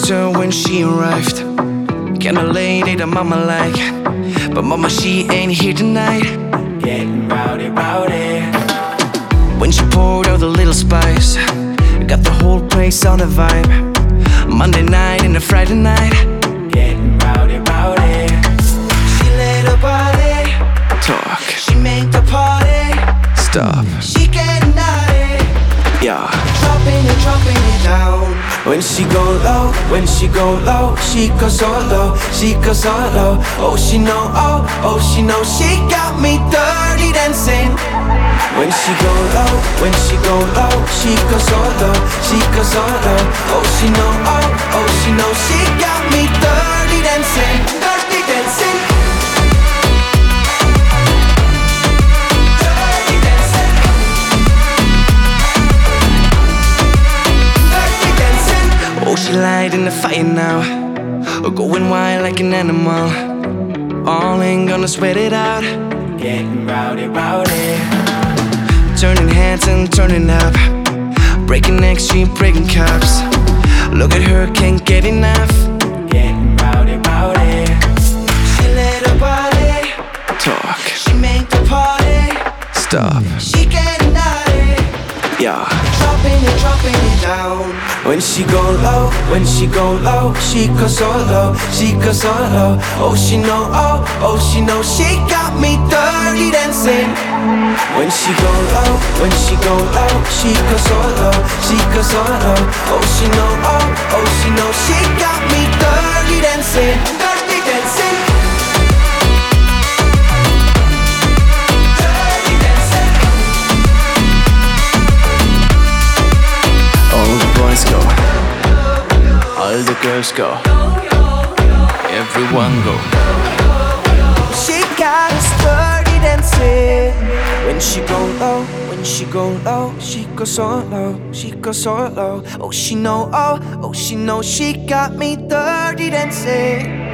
her when she arrived. Kinda lady that mama like, but mama she ain't here tonight. Getting rowdy, rowdy. When she poured out the little spice, got the whole place on a vibe. Monday night and a Friday night. Getting rowdy, rowdy. She let her body talk. She make the party stop. She getting naughty, yeah. Dropping it down. When she go low, when she go low, she goes so low, she goes so low. Oh, she know, oh, she know, she got me dirty dancing. When she go low, when she go low, she goes so low, she goes so low. Oh, she know, oh, she know, she got me dirty dancing, dirty dancing. Oh, she light in the fire now, going wild like an animal. All ain't gonna sweat it out. Getting rowdy, rowdy. Turning heads and turning up, breaking necks, she breaking cups. Look at her, can't get enough. Getting rowdy, rowdy. She let her body talk. She make the party stop. She getting naughty, yeah. Dropping it down. When she go low, when she go low, she goes so low, she goes so low. Oh, she know, oh, she know, she got me dirty dancing. When she go low, when she go low, she goes so low, she goes so low. Oh, she know, oh, she know, she got me dirty dancing, dirty dancing. Go. All the girls go. Everyone go. She got us dirty dancing. When she go low, when she go low, she goes so low, she goes so low. Oh, she know, oh, she know, she got me dirty dancing.